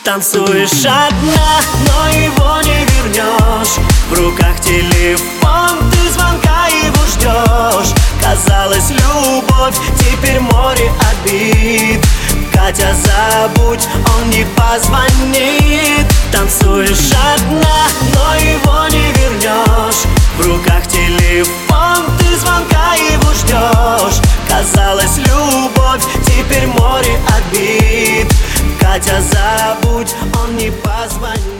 Танцуешь одна, но его не вернешь. В руках телефон, ты звонка его ждешь. Казалось, любовь, теперь море обид. Катя, забудь, он не позвонит. Танцуешь одна, но его не вернешь. В руках телефон, ты звонка его ждешь. Казалось, любовь, теперь море обид. Катя, забудь, он не позвонит.